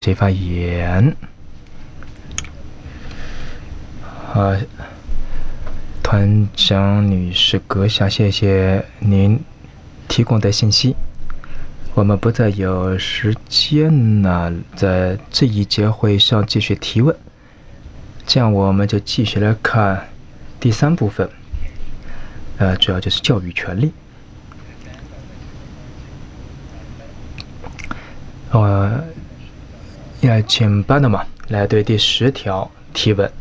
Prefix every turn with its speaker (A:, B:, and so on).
A: 谁发言？团长女士阁下，谢谢您提供的信息。我们不再有时间了，在这一节会上继续提问。这样我们就继续来看第3部分，主要就是教育权利。请巴拿马来对第10条提问。